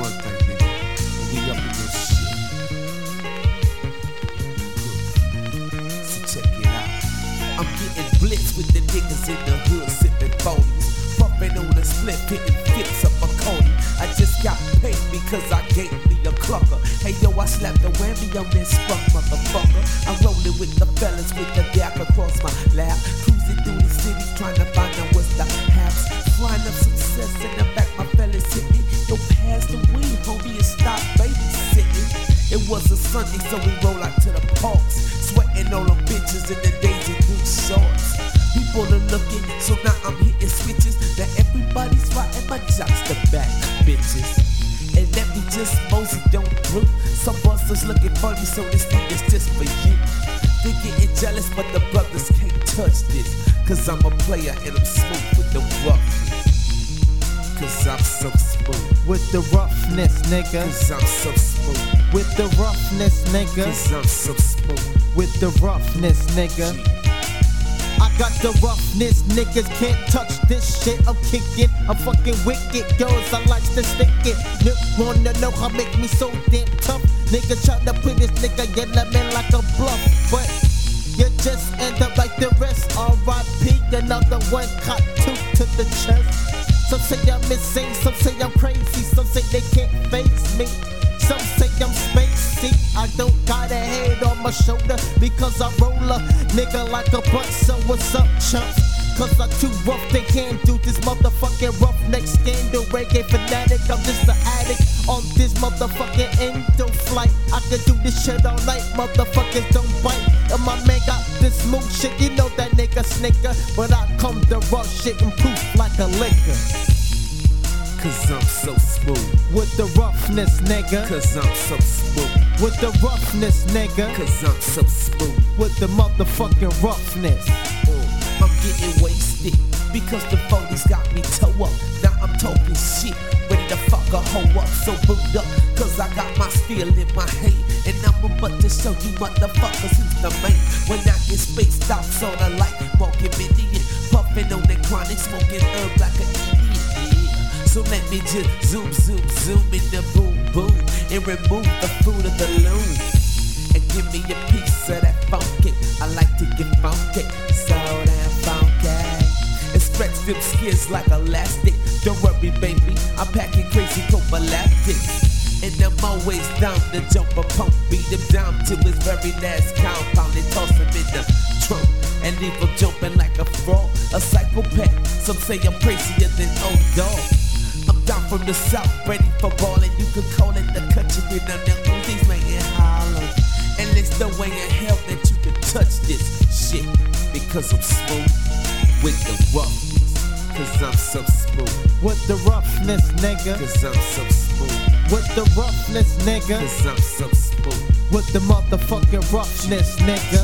one thing, nigga. We up in this shit. So check it out. I'm getting blitzed with the niggas in the hood sipping 40s. Bumping on a split, hitting fits up a Cody. I just got paid because I gave me a clucker. Hey yo, I slapped the whammy on this fuck motherfucker. I'm rolling with the fellas with the gap across my lap. Cruising through the city trying to find out what's the haps. Flying up success in the back, my fellas hitting. Yo, pass the weed, homie, and stop babysitting. It was a Sunday, so we roll out to the parks. Sweating on them bitches in the Daisy Dukes shorts. People are looking, so now I'm hitting switches. Now everybody's riding my jocks to back, bitches. And let me just mosey don't through. Some busters looking funny, so this thing is just for you. They getting jealous, but the brothers can't touch this. Cause I'm a player and I'm smooth with the roughness. Cause I'm so smooth. With the roughness, nigga. Cause I'm so smooth. With the roughness, nigga. Cause I'm so smooth. With the roughness, nigga. I got the roughness, niggas can't touch this shit. I'm kicking, I'm fucking wicked, girls, I like to stick it. You wanna know how make me so damn tough? Nigga try to put this nigga yellow man like a bluff, but you just end up like the rest. R.I.P. Another one caught two to the chest. Some say I'm insane, some say I'm crazy, some say they can't face me. Some say I'm spacey. I don't got a head on my shoulder because I roll a nigga like a butt. So what's up, chumps? Cause I'm too rough, they can't do this motherfucking roughneck scandal. Reggae fanatic, I'm just an addict on this motherfucking endo flight. I can do this shit all night, motherfuckers don't bite. And my man got this smooth shit, you know that nigga snicker. But I come to rough shit and proof like a liquor. Cause I'm so smooth. With the roughness, nigga. Cause I'm so smooth. With the roughness, nigga. Cause I'm so smooth. With the motherfucking roughness. I'm getting wasted because the 40s got me toe up. Now I'm talking shit, ready to fuck a hoe up. So boot up, cause I got my steel in my hand. And I'm about to show you motherfuckers who's the man. When I get spaced out, so the light, walking Indian. Puffing on the chronic, smoking herb like an Indian. So let me just zoom, zoom, zoom in the boom, boom. And remove the fruit of the loom. And give me a piece of that funky. I like to get funky, so damn funky. And stretch them skins like elastic. Don't worry, baby, I'm packing crazy prophylactics. And I'm always down to jump a pump. Beat him down to his very last compound. And toss him in the trunk. And leave him jumping like a frog. A psychopath, some say I'm crazier than old dog. I'm down from the south, ready for ballin'. You can call it the country with the Uzis making hollow. And there's no way in hell that you can touch this shit. Because I'm smooth with the roughness. Cause I'm so smooth. With the roughness, nigga. Cause I'm so smooth. With the roughness, nigga. Cause I'm so smooth. With the motherfucking roughness, nigga.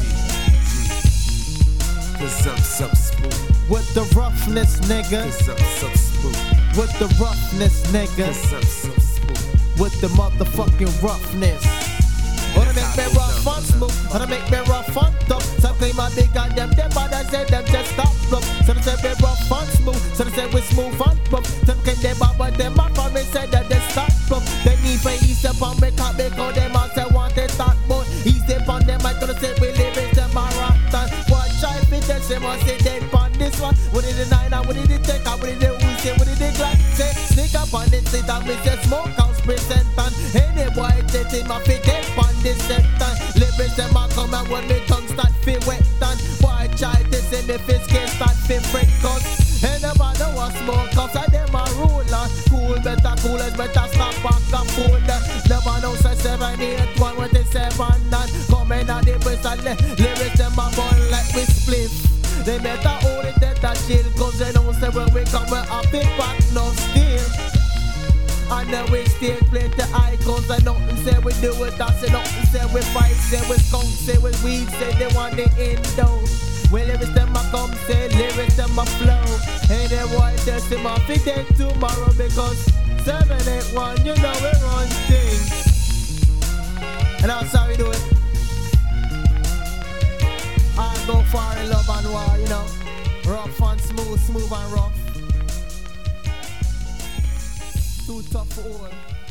Cause I'm so smooth. With the roughness, nigga. Cause I'm so smooth. With the roughness, nigga. Cause I'm so smooth. With the motherfucking roughness. Wanna make me rough and smooth, wanna make me rough and tough. Some claim I big on them others say them just stop rough. Some say we rough and smooth, some say we smooth and rough. Some claim they bad but them up on me say that they stop rough. They need for ease up on me can't make all them and say want they talk more. Ease up on them I gonna say we live in them a rotten. Watch I fit them say must say dead on this one. What did the nine and what did the take and what did the who say what did the glass say. Sneak up on it sit and me say smoke house present and any boy take him a fit dead on this set and lyrics them a come and when me tongue start feel wet and boy try to say me face can't start feel freak cause and never know a smoke cause I them a ruler cool better cool as better stop back and cool never know say 7, 8, 1 with the 7 and come in at the breast and lyrics them a burn like we split they better hold it at a chill cause they don't say when we come we a big back no still. And then we still plenty icons and nothing say we do it, that's it, nothing say we fight, say we skunk, say we weed, say they want the endo. Well, lyrics them a come, say lyrics them a flow. And then why test them off it then tomorrow because 781, you know we run things. And that's how we do it. I go far in love and war, you know. Rough and smooth, smooth and rough. Too tough for all.